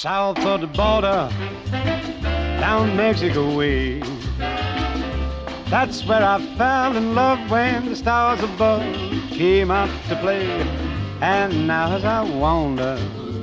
south of the border, down Mexico way. That's where I fell in love when the stars above came out to play. And now as I wander,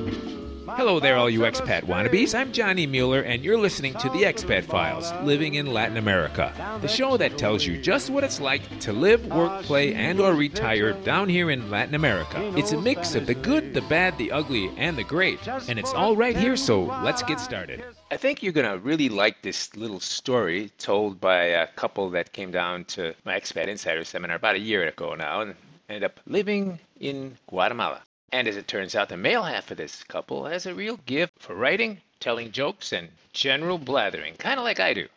my Hello there, all you thoughts ever expat wannabes. stray I'm Johnny Mueller, and you're listening to The Expat Files, Living in Latin America, the show that tells you just what it's like to live, work, play, and/or retire down here in Latin America. It's a mix of the good, the bad, the ugly, and the great, and it's all right here, so let's get started. I think you're going to really like this little story told by a couple that came down to my Expat Insider seminar about a year ago now and ended up living in Guatemala. And as it turns out, the male half of this couple has a real gift for writing, telling jokes, and general blathering, kind of like I do.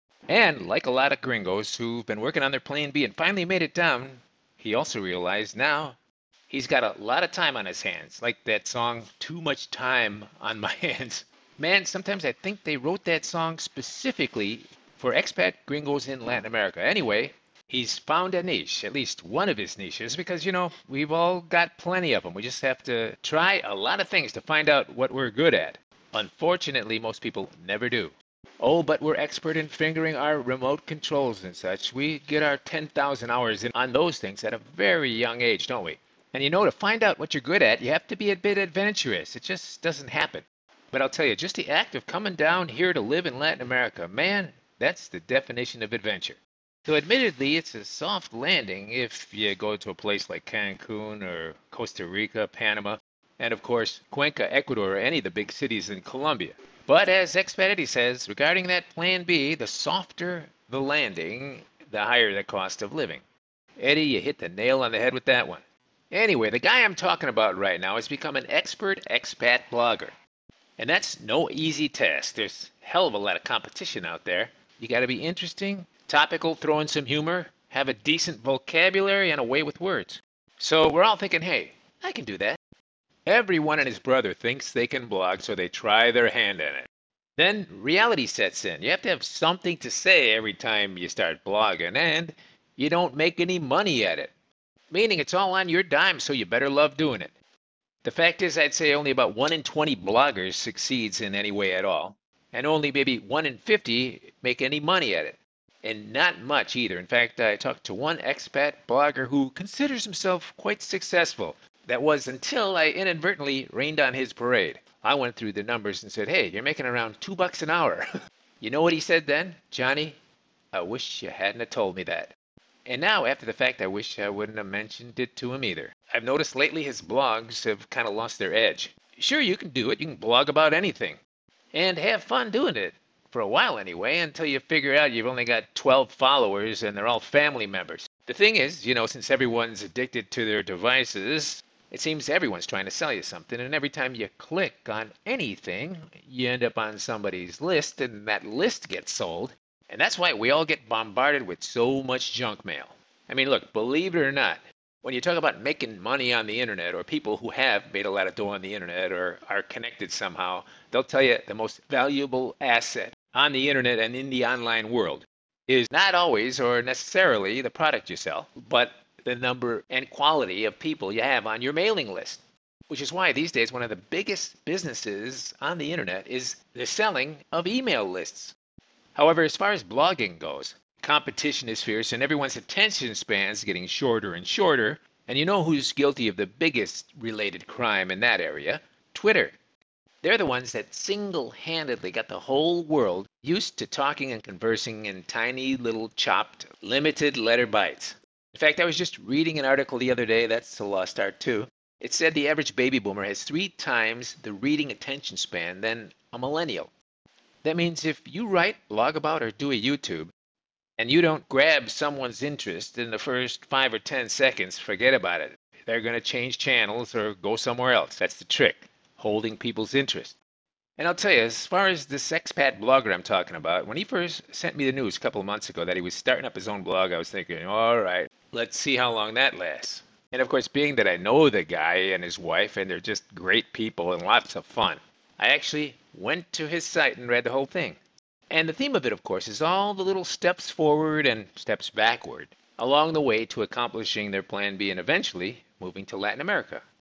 And like a lot of gringos who've been working on their plan B and finally made it down, he also realized now he's got a lot of time on his hands, like that song, Too Much Time on My Hands. Man, sometimes I think they wrote that song specifically for expat gringos in Latin America. Anyway, he's found a niche, at least one of his niches, because, we've all got plenty of them. We just have to try a lot of things to find out what we're good at. Unfortunately, most people never do. Oh, but we're expert in fingering our remote controls and such. We get our 10,000 hours in on those things at a very young age, don't we? And to find out what you're good at, you have to be a bit adventurous. It just doesn't happen. But I'll tell you, just the act of coming down here to live in Latin America, man, that's the definition of adventure. So admittedly, it's a soft landing if you go to a place like Cancun or Costa Rica, Panama, and of course, Cuenca, Ecuador, or any of the big cities in Colombia. But as Expat Eddie says, regarding that plan B, the softer the landing, the higher the cost of living. Eddie, you hit the nail on the head with that one. Anyway, the guy I'm talking about right now has become an expert expat blogger. And that's no easy task. There's a hell of a lot of competition out there. You got to be interesting, topical, throw in some humor, have a decent vocabulary, and a way with words. So we're all thinking, hey, I can do that. Everyone and his brother thinks they can blog, so they try their hand at it. Then reality sets in. You have to have something to say every time you start blogging, and you don't make any money at it. Meaning it's all on your dime, so you better love doing it. The fact is, I'd say only about 1 in 20 bloggers succeeds in any way at all, and only maybe 1 in 50 make any money at it. And not much either. In fact, I talked to one expat blogger who considers himself quite successful. That was until I inadvertently rained on his parade. I went through the numbers and said, hey, you're making around $2 an hour. You know what he said then? Johnny, I wish you hadn't have told me that. And now, after the fact, I wish I wouldn't have mentioned it to him either. I've noticed lately his blogs have kind of lost their edge. Sure, you can do it. You can blog about anything. And have fun doing it. For a while anyway, until you figure out you've only got 12 followers and they're all family members. The thing is, since everyone's addicted to their devices, it seems everyone's trying to sell you something. And every time you click on anything, you end up on somebody's list and that list gets sold. And that's why we all get bombarded with so much junk mail. I mean, look, believe it or not, when you talk about making money on the internet or people who have made a lot of dough on the internet or are connected somehow, they'll tell you the most valuable asset on the internet and in the online world is not always or necessarily the product you sell, but the number and quality of people you have on your mailing list. Which is why these days one of the biggest businesses on the internet is the selling of email lists. However, as far as blogging goes, competition is fierce and everyone's attention span's getting shorter and shorter. And you know who's guilty of the biggest related crime in that area? Twitter. They're the ones that single-handedly got the whole world used to talking and conversing in tiny little chopped, limited letter bites. In fact, I was just reading an article the other day, that's a lost art too. It said the average baby boomer has 3 times the reading attention span than a millennial. That means if you write, blog about, or do a YouTube, and you don't grab someone's interest in the first 5 or 10 seconds, forget about it. They're going to change channels or go somewhere else. That's the trick, holding people's interest. And I'll tell you, as far as this expat blogger I'm talking about, when he first sent me the news a couple of months ago that he was starting up his own blog, I was thinking, all right, let's see how long that lasts. And of course, being that I know the guy and his wife, and they're just great people and lots of fun, I actually went to his site and read the whole thing. And the theme of it, of course, is all the little steps forward and steps backward along the way to accomplishing their plan B and eventually moving to Latin America.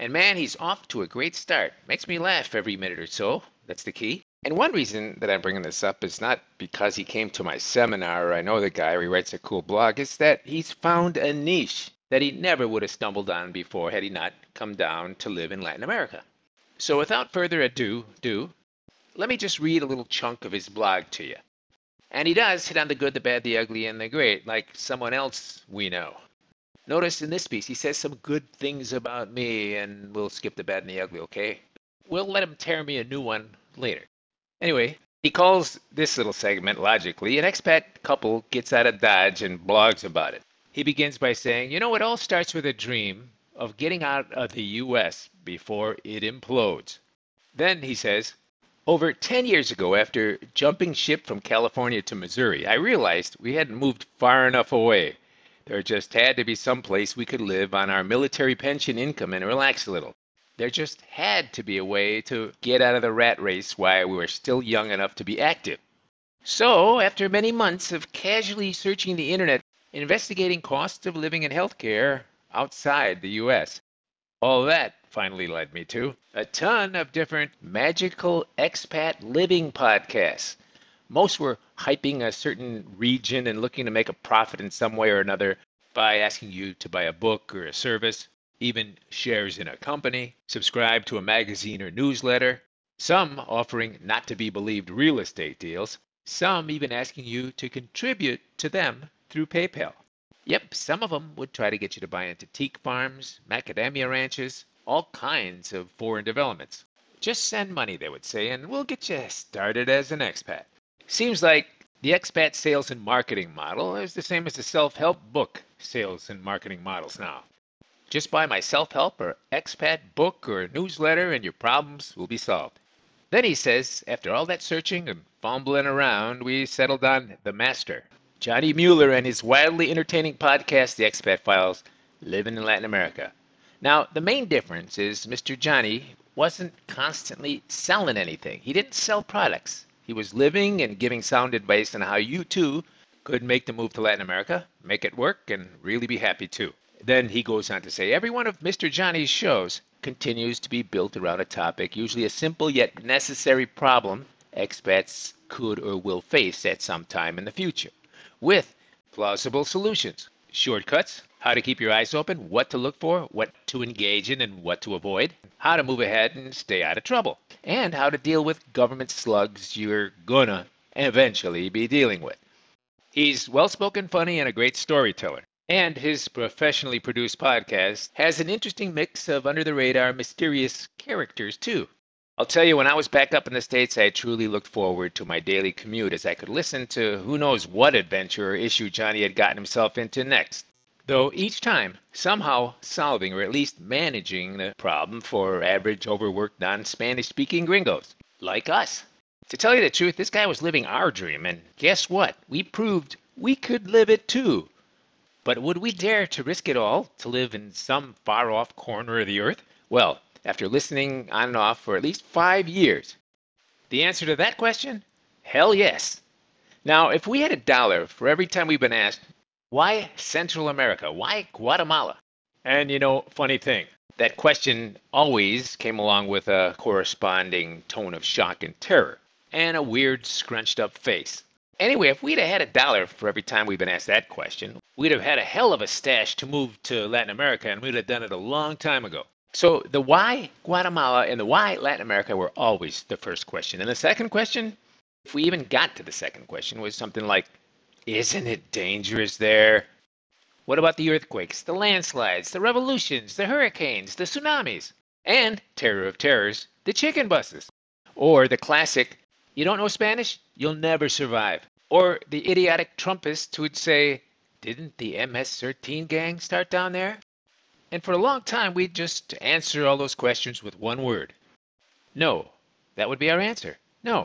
And man, he's off to a great start. Makes me laugh every minute or so. That's the key. And one reason that I'm bringing this up is not because he came to my seminar or I know the guy or he writes a cool blog. It's that he's found a niche that he never would have stumbled on before had he not come down to live in Latin America. So without further ado, let me just read a little chunk of his blog to you. And he does hit on the good, the bad, the ugly, and the great, like someone else we know. Notice in this piece, he says some good things about me, and we'll skip the bad and the ugly, okay? We'll let him tear me a new one later. Anyway, he calls this little segment, logically, an expat couple gets out of Dodge and blogs about it. He begins by saying, it all starts with a dream of getting out of the U.S. before it implodes. Then he says, over 10 years ago, after jumping ship from California to Missouri, I realized we hadn't moved far enough away. There just had to be some place we could live on our military pension income and relax a little. There just had to be a way to get out of the rat race while we were still young enough to be active. So, after many months of casually searching the internet, investigating costs of living and healthcare outside the U.S., all that finally led me to a ton of different magical expat living podcasts. Most were hyping a certain region and looking to make a profit in some way or another by asking you to buy a book or a service, even shares in a company, subscribe to a magazine or newsletter, some offering not to be believed real estate deals, some even asking you to contribute to them through PayPal. Yep, some of them would try to get you to buy into teak farms, macadamia ranches, all kinds of foreign developments. Just send money, they would say, and we'll get you started as an expat. Seems like the expat sales and marketing model is the same as the self-help book sales and marketing models now. Just buy my self-help or expat book or newsletter and your problems will be solved. Then he says, after all that searching and fumbling around, we settled on the master, Johnny Mueller, and his wildly entertaining podcast, The Expat Files, Living in Latin America. Now, the main difference is Mr. Johnny wasn't constantly selling anything. He didn't sell products. He was living and giving sound advice on how you, too, could make the move to Latin America, make it work, and really be happy, too. Then he goes on to say, every one of Mr. Johnny's shows continues to be built around a topic, usually a simple yet necessary problem expats could or will face at some time in the future, with plausible solutions, shortcuts, how to keep your eyes open, what to look for, what to engage in, and what to avoid, how to move ahead and stay out of trouble, and how to deal with government slugs you're gonna eventually be dealing with. He's well-spoken, funny, and a great storyteller. And his professionally produced podcast has an interesting mix of under-the-radar, mysterious characters, too. I'll tell you, when I was back up in the States, I truly looked forward to my daily commute as I could listen to who knows what adventure or issue Johnny had gotten himself into next. Though each time, somehow solving or at least managing the problem for average, overworked, non-Spanish-speaking gringos, like us. To tell you the truth, this guy was living our dream, and guess what? We proved we could live it too. But would we dare to risk it all to live in some far-off corner of the earth? Well, after listening on and off for at least 5 years, the answer to that question? Hell yes. Now, if we had $1 for every time we've been asked, why Central America? Why Guatemala? And funny thing, that question always came along with a corresponding tone of shock and terror, and a weird scrunched up face. Anyway, if we'd have had $1 for every time we've been asked that question, we'd have had a hell of a stash to move to Latin America, and we'd have done it a long time ago. So the why Guatemala and the why Latin America were always the first question. And the second question, if we even got to the second question, was something like, isn't it dangerous there? What about the earthquakes, the landslides, the revolutions, the hurricanes, the tsunamis, and, terror of terrors, the chicken buses? Or the classic, you don't know Spanish? You'll never survive. Or the idiotic Trumpists who'd say, didn't the MS-13 gang start down there? And for a long time, we'd just answer all those questions with one word. No. That would be our answer. No.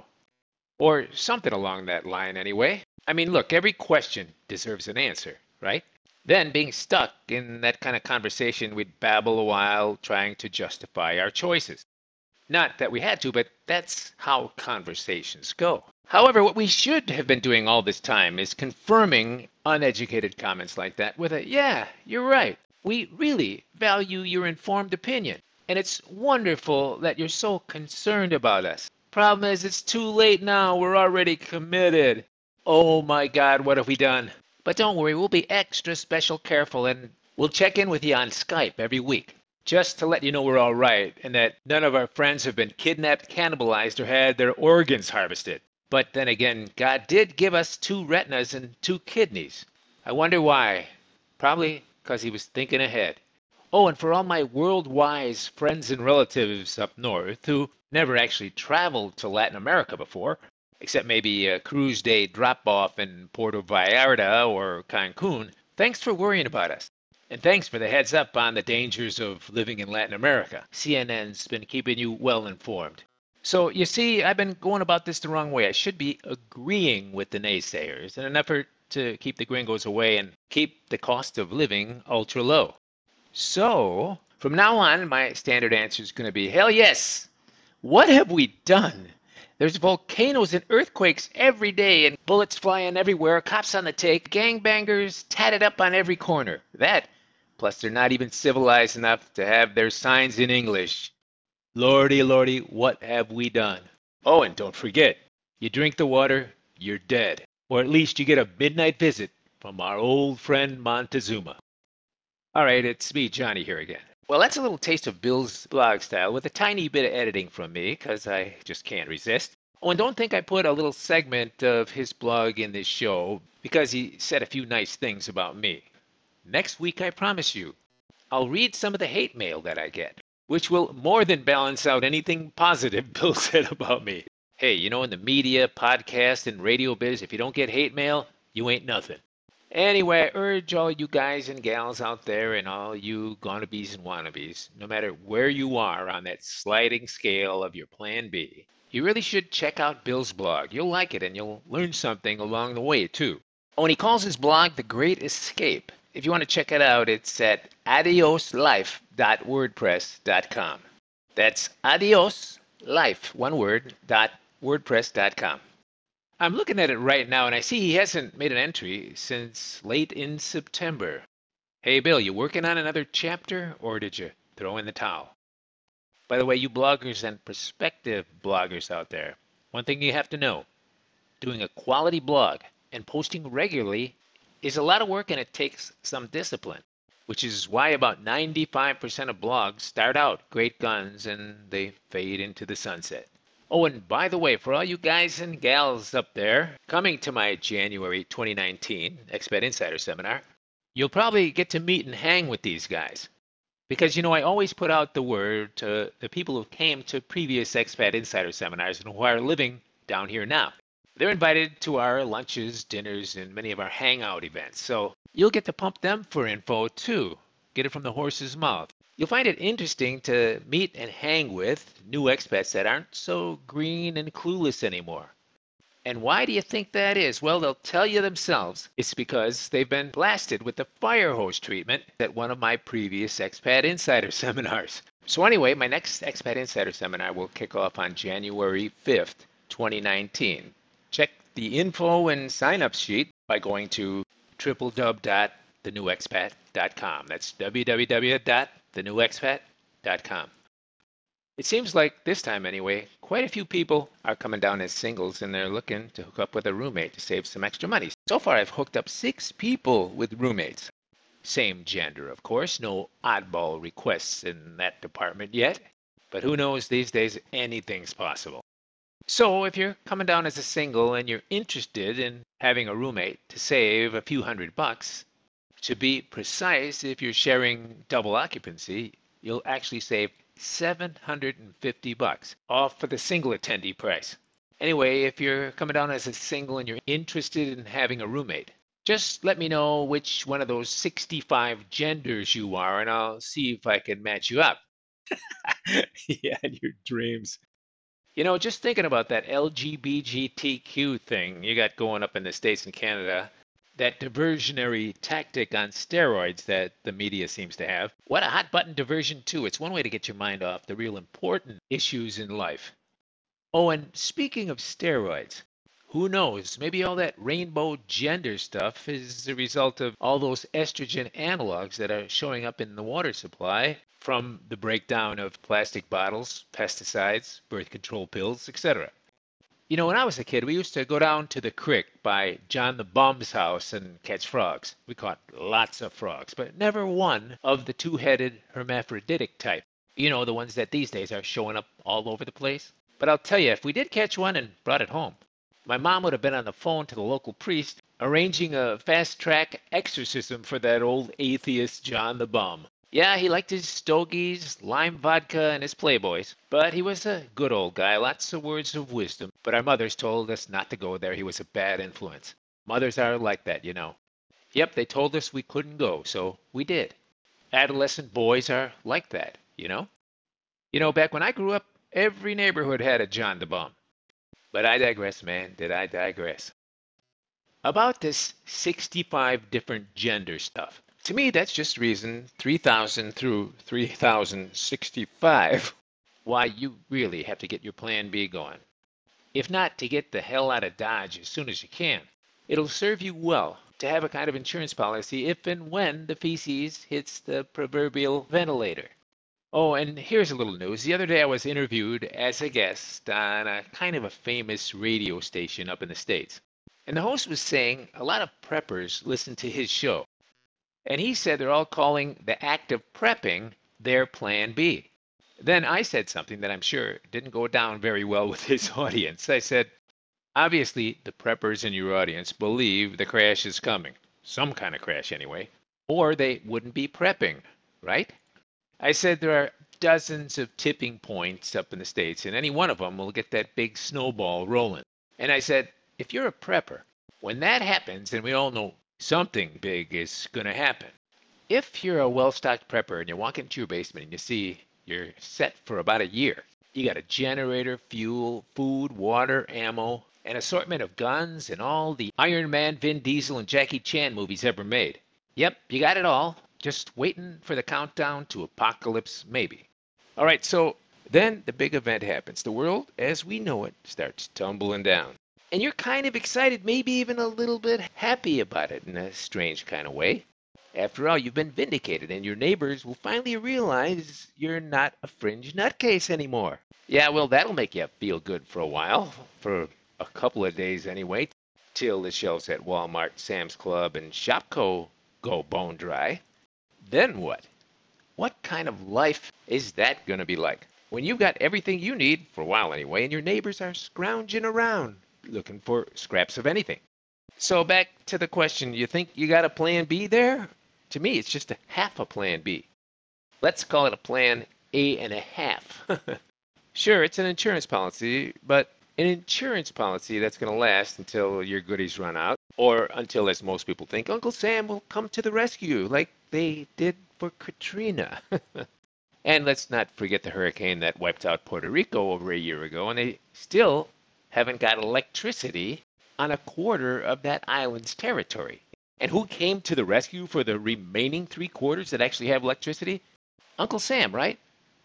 Or something along that line anyway. I mean, look, every question deserves an answer, right? Then, being stuck in that kind of conversation, we'd babble a while trying to justify our choices. Not that we had to, but that's how conversations go. However, what we should have been doing all this time is confirming uneducated comments like that with a, yeah, you're right. We really value your informed opinion. And it's wonderful that you're so concerned about us. Problem is, it's too late now. We're already committed. Oh my God, what have we done? But don't worry, we'll be extra special careful and we'll check in with you on Skype every week. Just to let you know we're all right and that none of our friends have been kidnapped, cannibalized, or had their organs harvested. But then again, God did give us 2 retinas and 2 kidneys. I wonder why. Probably because he was thinking ahead. Oh, and for all my world-wise friends and relatives up north who never actually traveled to Latin America before, except maybe a cruise day drop-off in Puerto Vallarta or Cancun, thanks for worrying about us. And thanks for the heads up on the dangers of living in Latin America. CNN's been keeping you well informed. So, you see, I've been going about this the wrong way. I should be agreeing with the naysayers in an effort to keep the gringos away and keep the cost of living ultra low. So, from now on, my standard answer is going to be hell yes. What have we done? There's volcanoes and earthquakes every day and bullets flying everywhere, cops on the take, gangbangers tatted up on every corner. That, plus they're not even civilized enough to have their signs in English. Lordy, lordy, what have we done? Oh, and don't forget, you drink the water, you're dead. Or at least you get a midnight visit from our old friend Montezuma. All right, it's me, Johnny, here again. Well, that's a little taste of Bill's blog style with a tiny bit of editing from me, because I just can't resist. Oh, and don't think I put a little segment of his blog in this show because he said a few nice things about me. Next week, I promise you, I'll read some of the hate mail that I get, which will more than balance out anything positive Bill said about me. Hey, you know, in the media, podcast, and radio biz, if you don't get hate mail, you ain't nothing. Anyway, I urge all you guys and gals out there and all you gonnabes and wannabes, no matter where you are on that sliding scale of your plan B, you really should check out Bill's blog. You'll like it and you'll learn something along the way, too. Oh, and he calls his blog The Great Escape. If you want to check it out, it's at adioslife.wordpress.com. That's adioslife, one word, .wordpress.com. I'm looking at it right now, and I see he hasn't made an entry since late in September. Hey, Bill, you working on another chapter, or did you throw in the towel? By the way, you bloggers and prospective bloggers out there, one thing you have to know, doing a quality blog and posting regularly is a lot of work and it takes some discipline, which is why about 95% of blogs start out great guns and they fade into the sunset. Oh, and by the way, for all you guys and gals up there coming to my January 2019 Expat Insider Seminar, you'll probably get to meet and hang with these guys. Because, you know, I always put out the word to the people who came to previous Expat Insider Seminars and who are living down here now. They're invited to our lunches, dinners, and many of our hangout events. So you'll get to pump them for info, too. Get it from the horse's mouth. You'll find it interesting to meet and hang with new expats that aren't so green and clueless anymore. And why do you think that is? Well, they'll tell you themselves. It's because they've been blasted with the fire hose treatment at one of my previous Expat Insider seminars. So anyway, my next Expat Insider seminar will kick off on January 5th, 2019. Check the info and sign-up sheet by going to www.thenewexpat.com. That's www.thenewexpat.com. It seems like this time anyway, quite a few people are coming down as singles and they're looking to hook up with a roommate to save some extra money. So far I've hooked up 6 people with roommates. Same gender, of course, no oddball requests in that department yet. But who knows, these days anything's possible. So if you're coming down as a single and you're interested in having a roommate to save a few $100, to be precise, if you're sharing double occupancy, you'll actually save $750 off for the single attendee price. Anyway, if you're coming down as a single and you're interested in having a roommate, just let me know which one of those 65 genders you are and I'll see if I can match you up. Yeah, in your dreams. You know, just thinking about that LGBTQ thing you got going up in the States and Canada, that diversionary tactic on steroids that the media seems to have. What a hot button diversion, too. It's one way to get your mind off the real important issues in life. Oh, and speaking of steroids, Who knows? Maybe all that rainbow gender stuff is the result of all those estrogen analogs that are showing up in the water supply from the breakdown of plastic bottles, pesticides, birth control pills, etc. You know, when I was a kid, we used to go down to the creek by John the Bum's house and catch frogs. We caught lots of frogs, but never one of the two-headed hermaphroditic type. You know, the ones that these days are showing up all over the place. But I'll tell you, if we did catch one and brought it home, my mom would have been on the phone to the local priest arranging a fast-track exorcism for that old atheist John the Bum. Yeah, he liked his stogies, lime vodka, and his playboys, but he was a good old guy, lots of words of wisdom. But our mothers told us not to go there. He was a bad influence. Mothers are like that, you know. Yep, they told us we couldn't go, so we did. Adolescent boys are like that, you know. You know, back when I grew up, every neighborhood had a John the Bum. But I digress, man. Did I digress? About this 65 different gender stuff. To me, that's just reason 3000 through 3065 why you really have to get your plan B going. If not, to get the hell out of Dodge as soon as you can. It'll serve you well to have a kind of insurance policy if and when the feces hits the proverbial ventilator. Oh, and here's a little news. The other day I was interviewed as a guest on a kind of a famous radio station up in the States. And the host was saying a lot of preppers listen to his show. And he said they're all calling the act of prepping their plan B. Then I said something that I'm sure didn't go down very well with his audience. I said, obviously, the preppers in your audience believe the crash is coming. Some kind of crash anyway. Or they wouldn't be prepping, right? I said there are dozens of tipping points up in the States, and any one of them will get that big snowball rolling. And I said, if you're a prepper, when that happens, and we all know something big is going to happen. If you're a well-stocked prepper and you walk into your basement and you see you're set for about a year, you got a generator, fuel, food, water, ammo, an assortment of guns, and all the Iron Man, Vin Diesel, and Jackie Chan movies ever made. Yep, you got it all. Just waiting for the countdown to apocalypse, maybe. All right, so then the big event happens. The world, as we know it, starts tumbling down. And you're kind of excited, maybe even a little bit happy about it in a strange kind of way. After all, you've been vindicated, and your neighbors will finally realize you're not a fringe nutcase anymore. Yeah, well, that'll make you feel good for a while, for a couple of days anyway, till the shelves at Walmart, Sam's Club, and Shopko go bone dry. Then what? What kind of life is that going to be like? When you've got everything you need, for a while anyway, and your neighbors are scrounging around, looking for scraps of anything. So back to the question, you think you got a plan B there? To me, it's just a half a plan B. Let's call it a plan A and a half. Sure, it's an insurance policy, but an insurance policy that's going to last until your goodies run out, or until, as most people think, Uncle Sam will come to the rescue, like they did for Katrina. And let's not forget the hurricane that wiped out Puerto Rico over a year ago, and they still haven't got electricity on a quarter of that island's territory. And who came to the rescue for the remaining 3/4 that actually have electricity? Uncle Sam, right?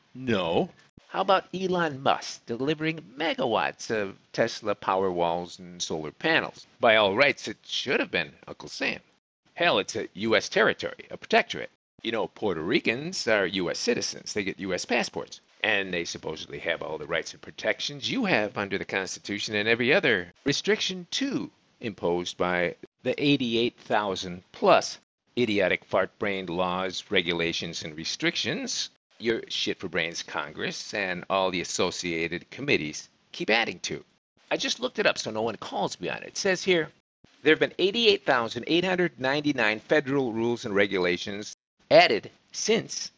No. How about Elon Musk delivering megawatts of Tesla Powerwalls and solar panels? By all rights, it should have been Uncle Sam. Hell, it's a U.S. territory, a protectorate. You know, Puerto Ricans are U.S. citizens. They get U.S. passports. And they supposedly have all the rights and protections you have under the Constitution and every other restriction, too, imposed by the 88,000 plus idiotic fart-brained laws, regulations, and restrictions your shit-for-brains Congress and all the associated committees keep adding to. I just looked it up so no one calls me on it. It says here, there have been 88,899 federal rules and regulations added since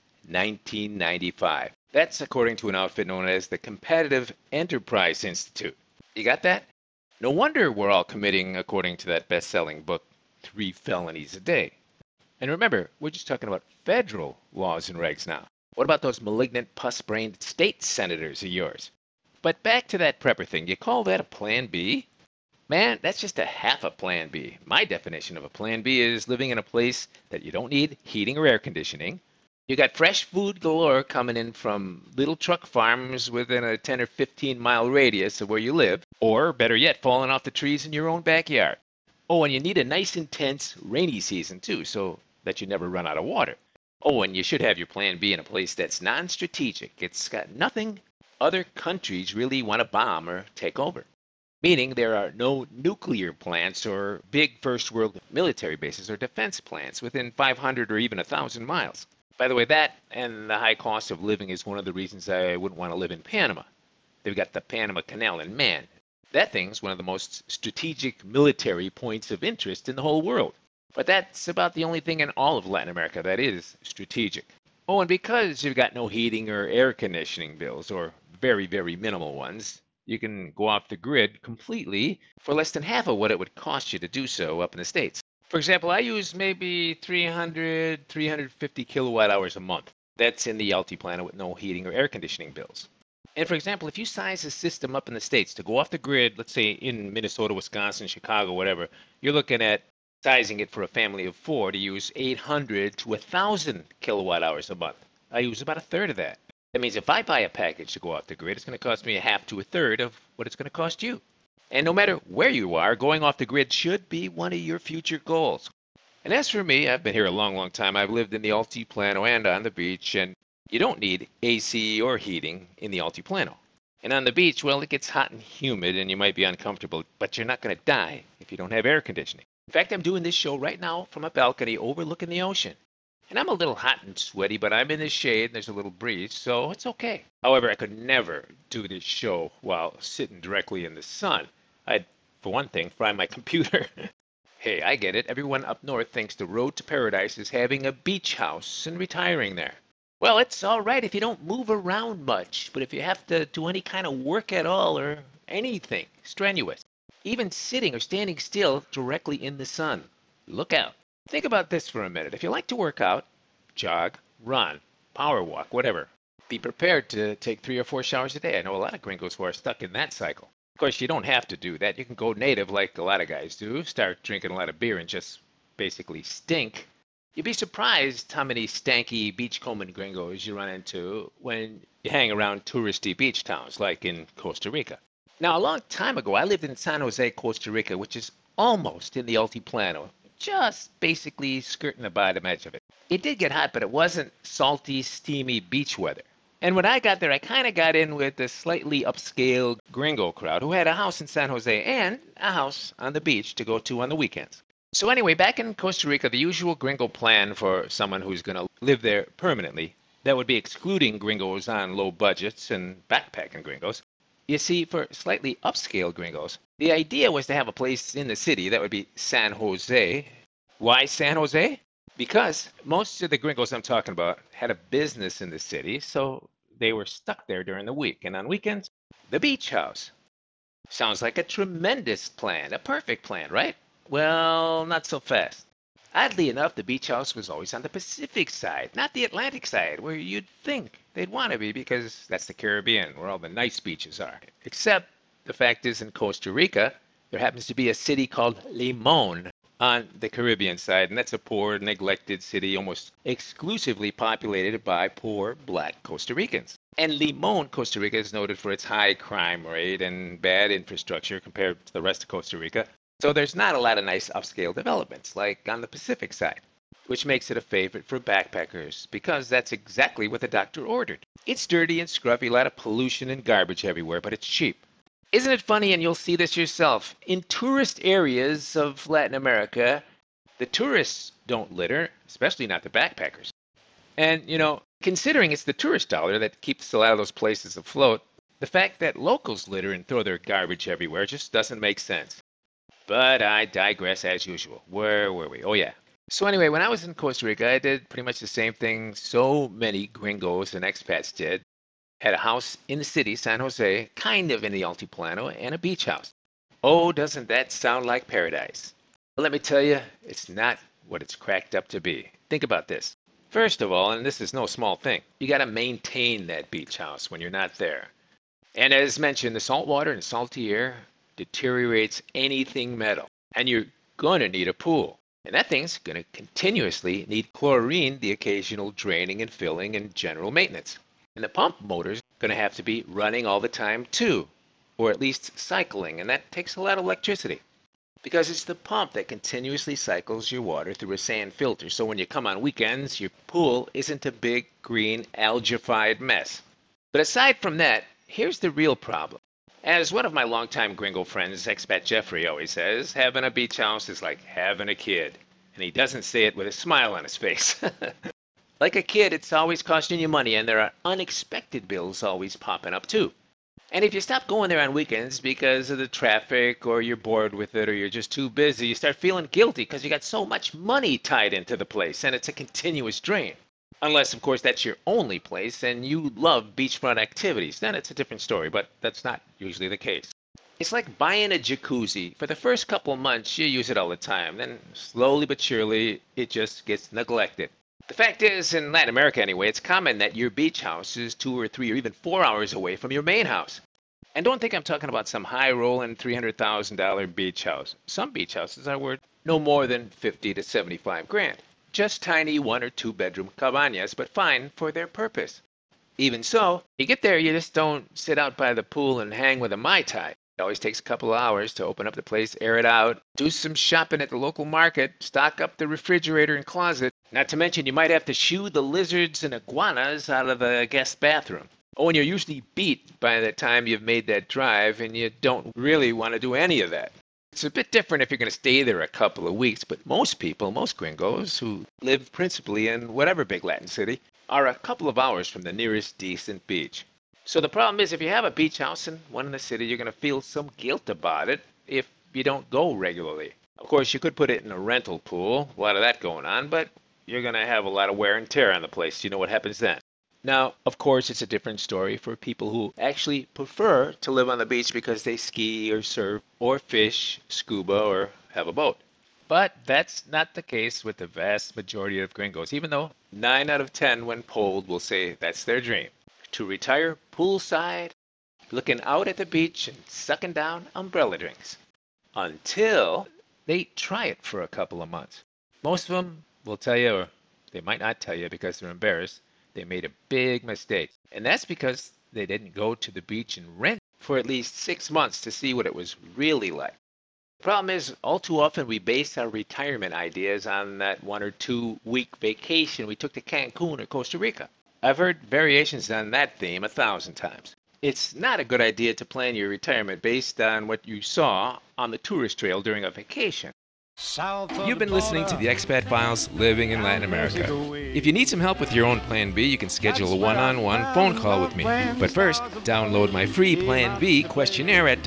1995. That's according to an outfit known as the Competitive Enterprise Institute. You got that? No wonder we're all committing, according to that best-selling book, 3 felonies a day. And remember, we're just talking about federal laws and regs now. What about those malignant, pus-brained state senators of yours? But back to that prepper thing. You call that a plan B? Man, that's just a half a plan B. My definition of a plan B is living in a place that you don't need heating or air conditioning. You got fresh food galore coming in from little truck farms within a 10 or 15-mile radius of where you live, or better yet, falling off the trees in your own backyard. Oh, and you need a nice intense rainy season too, so that you never run out of water. Oh, and you should have your plan B in a place that's non-strategic. It's got nothing other countries really want to bomb or take over. Meaning there are no nuclear plants or big first world military bases or defense plants within 500 or even 1,000 miles. By the way, that and the high cost of living is one of the reasons I wouldn't want to live in Panama. They've got the Panama Canal, and man, that thing's one of the most strategic military points of interest in the whole world. But that's about the only thing in all of Latin America that is strategic. Oh, and because you've got no heating or air conditioning bills, or very, very minimal ones, you can go off the grid completely for less than half of what it would cost you to do so up in the States. For example, I use maybe 350 kilowatt hours a month. That's in the Altiplano with no heating or air conditioning bills. And for example, if you size a system up in the States to go off the grid, let's say in Minnesota, Wisconsin, Chicago, whatever, you're looking at sizing it for a family of 4 to use 800 to 1,000 kilowatt hours a month. I use about a third of that. That means if I buy a package to go off the grid, it's going to cost me a half to a third of what it's going to cost you. And no matter where you are, going off the grid should be one of your future goals. And as for me, I've been here a long, long time. I've lived in the Altiplano and on the beach, and you don't need AC or heating in the Altiplano. And on the beach, well, it gets hot and humid, and you might be uncomfortable, but you're not going to die if you don't have air conditioning. In fact, I'm doing this show right now from a balcony overlooking the ocean. And I'm a little hot and sweaty, but I'm in the shade and there's a little breeze, so it's okay. However, I could never do this show while sitting directly in the sun. I'd, for one thing, fry my computer. Hey, I get it. Everyone up north thinks the road to paradise is having a beach house and retiring there. Well, it's all right if you don't move around much, but if you have to do any kind of work at all or anything strenuous, even sitting or standing still directly in the sun, look out. Think about this for a minute. If you like to work out, jog, run, power walk, whatever, be prepared to take 3 or 4 showers a day. I know a lot of gringos who are stuck in that cycle. Of course, you don't have to do that. You can go native like a lot of guys do, start drinking a lot of beer and just basically stink. You'd be surprised how many stanky beachcombing gringos you run into when you hang around touristy beach towns like in Costa Rica. Now, a long time ago, I lived in San Jose, Costa Rica, which is almost in the Altiplano, just basically skirting the bottom edge of it. It did get hot, but it wasn't salty, steamy beach weather. And when I got there, I kind of got in with the slightly upscale gringo crowd who had a house in San Jose and a house on the beach to go to on the weekends. So anyway, back in Costa Rica, the usual gringo plan for someone who's going to live there permanently, that would be excluding gringos on low budgets and backpacking gringos. You see, for slightly upscale gringos, the idea was to have a place in the city that would be San Jose. Why San Jose? Because most of the gringos I'm talking about had a business in the city, so they were stuck there during the week. And on weekends, the beach house. Sounds like a tremendous plan, a perfect plan, right? Well, not so fast. Oddly enough, the beach house was always on the Pacific side, not the Atlantic side, where you'd think they'd want to be because that's the Caribbean, where all the nice beaches are. Except the fact is in Costa Rica, there happens to be a city called Limon on the Caribbean side, and that's a poor, neglected city almost exclusively populated by poor black Costa Ricans. And Limon, Costa Rica, is noted for its high crime rate and bad infrastructure compared to the rest of Costa Rica. So there's not a lot of nice upscale developments like on the Pacific side, which makes it a favorite for backpackers because that's exactly what the doctor ordered. It's dirty and scruffy, a lot of pollution and garbage everywhere, but it's cheap. Isn't it funny, and you'll see this yourself, in tourist areas of Latin America, the tourists don't litter, especially not the backpackers. And, considering it's the tourist dollar that keeps a lot of those places afloat, the fact that locals litter and throw their garbage everywhere just doesn't make sense. But I digress as usual. Where were we? Oh, yeah. So anyway, when I was in Costa Rica, I did pretty much the same thing so many gringos and expats did. Had a house in the city, San Jose, kind of in the Altiplano, and a beach house. Oh, doesn't that sound like paradise? Well, let me tell you, it's not what it's cracked up to be. Think about this. First of all, and this is no small thing, you got to maintain that beach house when you're not there. And as mentioned, the salt water and salty air deteriorates anything metal. And you're going to need a pool. And that thing's going to continuously need chlorine, the occasional draining and filling, and general maintenance. And the pump motor's going to have to be running all the time too, or at least cycling, and that takes a lot of electricity. Because it's the pump that continuously cycles your water through a sand filter, so when you come on weekends, your pool isn't a big green algified mess. But aside from that, here's the real problem. As one of my longtime gringo friends, expat Jeffrey, always says, having a beach house is like having a kid. And he doesn't say it with a smile on his face. Like a kid, it's always costing you money, and there are unexpected bills always popping up too. And if you stop going there on weekends because of the traffic, or you're bored with it, or you're just too busy, you start feeling guilty because you got so much money tied into the place, and it's a continuous drain. Unless, of course, that's your only place and you love beachfront activities. Then it's a different story, but that's not usually the case. It's like buying a jacuzzi. For the first couple of months, you use it all the time. Then slowly but surely, it just gets neglected. The fact is, in Latin America anyway, it's common that your beach house is 2 or 3 or even 4 hours away from your main house. And don't think I'm talking about some high-rolling $300,000 beach house. Some beach houses are worth no more than 50 to 75 grand. Just tiny 1 or 2 bedroom cabañas, but fine for their purpose. Even so, you get there, you just don't sit out by the pool and hang with a Mai Tai. It always takes a couple of hours to open up the place, air it out, do some shopping at the local market, stock up the refrigerator and closet. Not to mention you might have to shoo the lizards and iguanas out of the guest bathroom. Oh, and you're usually beat by the time you've made that drive, and you don't really want to do any of that. It's a bit different if you're going to stay there a couple of weeks, but most people, most gringos who live principally in whatever big Latin city, are a couple of hours from the nearest decent beach. So the problem is, if you have a beach house in one in the city, you're going to feel some guilt about it if you don't go regularly. Of course, you could put it in a rental pool, a lot of that going on, but you're going to have a lot of wear and tear on the place. You know what happens then. Now, of course, it's a different story for people who actually prefer to live on the beach because they ski or surf or fish, scuba, or have a boat. But that's not the case with the vast majority of gringos, even though 9 out of 10 when polled will say that's their dream. To retire poolside, looking out at the beach and sucking down umbrella drinks. Until they try it for a couple of months. Most of them will tell you, or they might not tell you because they're embarrassed, they made a big mistake. And that's because they didn't go to the beach and rent for at least 6 months to see what it was really like. The problem is, all too often we base our retirement ideas on that 1 or 2 week vacation we took to Cancun or Costa Rica. I've heard variations on that theme 1,000 times. It's not a good idea to plan your retirement based on what you saw on the tourist trail during a vacation. You've been listening to the Expat Files, Living in Latin America. If you need some help with your own Plan B, you can schedule a one-on-one phone call with me. But first, download my free Plan B questionnaire at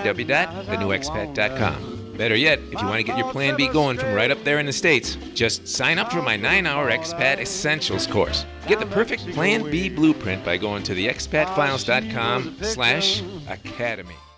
www.thenewexpat.com. Better yet, if you want to get your Plan B going from right up there in the States, just sign up for my 9-hour Expat Essentials course. Get the perfect Plan B blueprint by going to theexpatfiles.com/academy.